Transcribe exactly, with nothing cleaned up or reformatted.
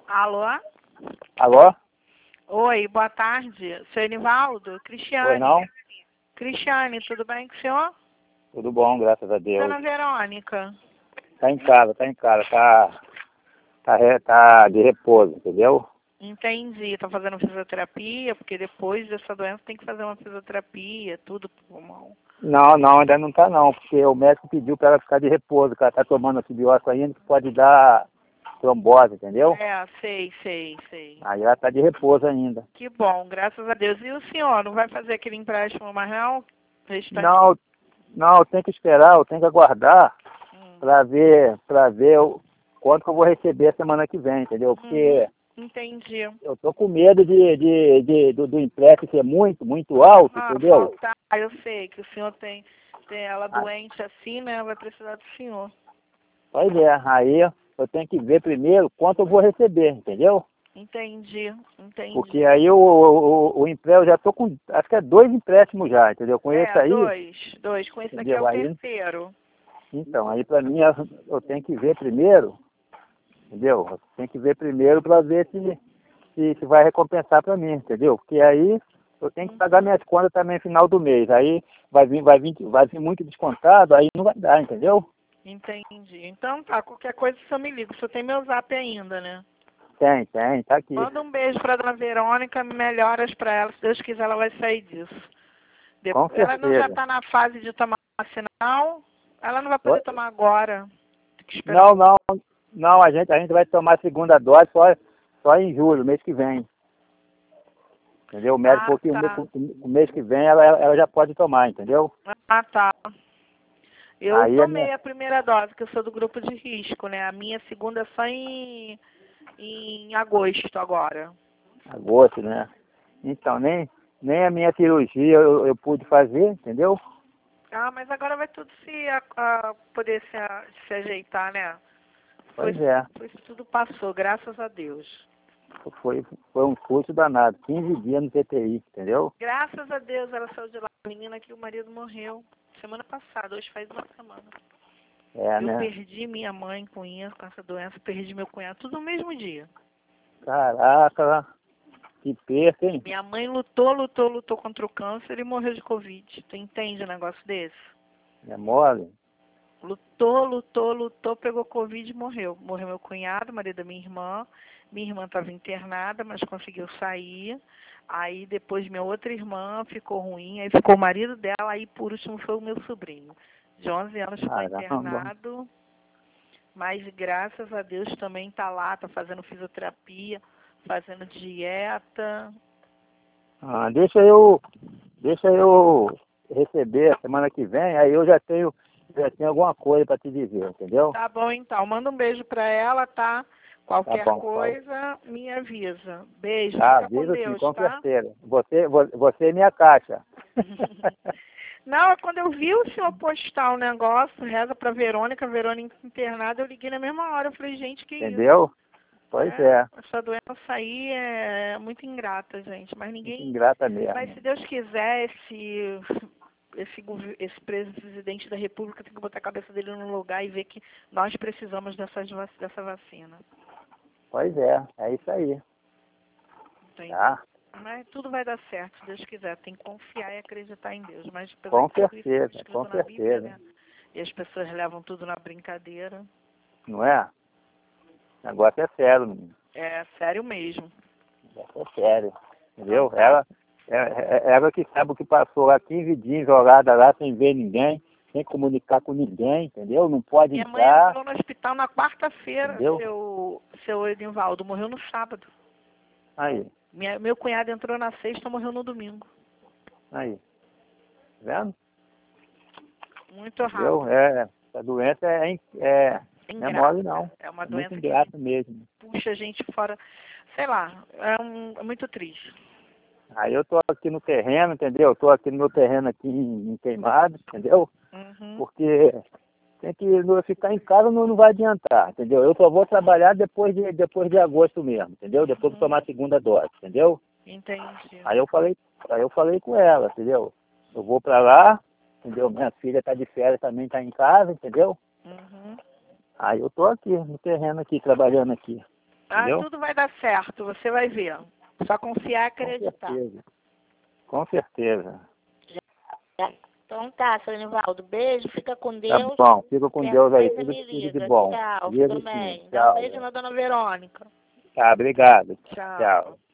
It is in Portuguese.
Alô? Alô? Oi, boa tarde. Seu Enivaldo? Cristiane. Oi, não? Cristiane, tudo bem com o senhor? Tudo bom, graças a Deus. Dona Verônica. Tá em casa, tá em casa, tá, tá, re- tá de repouso, entendeu? Entendi. Tá fazendo fisioterapia, porque depois dessa doença tem que fazer uma fisioterapia, tudo pro pulmão. Não, não, ainda não tá não, porque o médico pediu para ela ficar de repouso, que ela tá tomando antibiótico ainda, que pode dar trombose, entendeu? É, sei, sei, sei. Aí ela tá de repouso ainda. Que bom, graças a Deus. E o senhor, não vai fazer aquele empréstimo mais não? Restante? Não, não, eu tenho que esperar, eu tenho que aguardar Hum. para ver, para ver o quanto que eu vou receber a semana que vem, entendeu? Porque Uhum. Entendi. eu tô com medo de, de, de- do, do empréstimo ser muito, muito alto, Ah, entendeu? faltar. Eu sei que o senhor tem, tem ela Ah, doente assim, né? Vai precisar do senhor. pois é, aí eu tenho que ver primeiro quanto eu vou receber, entendeu? Entendi, entendi. Porque aí o, o, o empréstimo, eu já tô com, acho que é dois empréstimos já, entendeu? Com esse É, aí, dois, dois. Com esse daqui é entendeu? o Aí, terceiro. então, aí pra mim eu eu tenho que ver primeiro, entendeu? Eu tenho que ver primeiro para ver se, se, se vai recompensar para mim, entendeu? Porque aí eu tenho que pagar minhas contas também no final do mês. Aí vai vir, vai vir, vai vir muito descontado, aí não vai dar, entendeu? Entendi. Então tá, qualquer coisa o senhor me liga. O senhor tem meu zap ainda, né? Tem, tem, tá aqui. Manda um beijo pra dona Verônica, melhoras pra ela. Se Deus quiser, ela vai sair disso. Com Depois, ela não já certeza. tá na fase de tomar vacina, não? Ela não vai Oi? poder tomar agora. Tem que esperar. Não, não, não, a gente, a gente vai tomar a segunda dose só, só em julho, mês que vem. Entendeu? O médico Ah, falou que o mês, tá. o mês que vem ela, ela já pode tomar, entendeu? Ah, tá. Eu Aí a tomei minha a primeira dose, que eu sou do grupo de risco, né? A minha segunda é só em, em agosto agora. agosto, né? Então, nem, nem a minha cirurgia eu, eu pude fazer, entendeu? Ah, mas agora vai tudo se a, a- poder se, a- se ajeitar, né? Foi, Pois é, foi tudo passou, graças a Deus. foi, foi um curso danado, quinze dias no T T I, entendeu? Graças a Deus ela saiu de lá. A menina que o marido morreu semana passada, hoje faz uma semana. É, Eu né? perdi minha mãe com isso, com essa doença, perdi meu cunhado, tudo no mesmo dia. Caraca, que perca, hein? Minha mãe lutou, lutou, lutou contra o câncer e morreu de Covid. Tu entende um negócio desse? É mole? Lutou, lutou, lutou, pegou Covid e morreu. Morreu meu cunhado, marido da minha irmã. Minha irmã estava internada, mas conseguiu sair. Aí depois minha outra irmã ficou ruim, aí ficou o marido dela, aí por último foi o meu sobrinho. De onze anos ficou Caramba. internado, mas graças a Deus também está lá, está fazendo fisioterapia, fazendo dieta. Ah, deixa eu, deixa eu receber a semana que vem, aí eu já tenho, já tenho alguma coisa para te dizer, entendeu? Tá bom então, manda um beijo para ela, tá? Tá Qualquer bom, pode. coisa, me avisa. Beijo, Ah, fica com avisa sim, Deus, com tá? certeza. Você, vo- você é minha caixa. Não, quando eu vi o senhor postar o negócio, reza pra Verônica, Verônica internada, eu liguei na mesma hora. Eu falei, gente, que isso? Entendeu? Pois É, é, essa doença aí é muito ingrata, gente. Mas muito ninguém. ingrata Mas se mesmo. Deus quiser, esse, esse, gover- esse presidente da República tem que botar a cabeça dele no lugar e ver que nós precisamos dessas, vac- dessa vacina. Pois é, é isso aí. Entende? Tá? Mas tudo vai dar certo, se Deus quiser. Tem que confiar e acreditar em Deus. Mas apesar Com que tudo isso está certeza, com escrito na Bíblia, certeza. né? E as pessoas levam tudo na brincadeira. Não é? O negócio é sério, menino. É sério mesmo. O negócio é sério. Então Entendeu? tá. Ela, é, é- ela que sabe o que passou lá, quinze dias jogada lá sem ver ninguém, sem comunicar com ninguém, entendeu? Não pode Minha mãe entrar, entrou no hospital na quarta-feira, entendeu? seu, seu Edinvaldo. Morreu no sábado. Aí, Minha, meu cunhado entrou na sexta, morreu no domingo. aí. Tá vendo? Muito Entendeu? rápido. É, essa doença é, in- é, não é mole Ingrata. não. É uma É muito doença que ingrato mesmo. puxa a gente fora. Sei lá, é, um, é muito triste. Aí eu tô aqui no terreno, entendeu? Eu tô aqui no meu terreno aqui em, em Queimado, entendeu? Uhum. Porque tem que não- ficar em casa não, não vai adiantar, entendeu? Eu só vou trabalhar depois de, depois de agosto mesmo, entendeu? Depois que Uhum. tomar a segunda dose, entendeu? Entendi. Aí eu falei, aí eu falei com ela, entendeu? Eu vou pra lá, entendeu? Minha filha tá de férias também, tá em casa, entendeu? Uhum. Aí eu tô aqui, no terreno aqui, trabalhando aqui. Ah, entendeu? tudo vai dar certo, você vai ver. Só confiar e acreditar. Com certeza. Com certeza. Então tá, seu Nivaldo. Beijo, fica com Tá Deus. bom, fica com Qualquer Deus aí, coisa tudo, me tudo de liga. bom. Tchau, Liga fica sim, bem. Dá um tchau. beijo na dona Verônica. Tá, obrigado. Tchau. Tchau.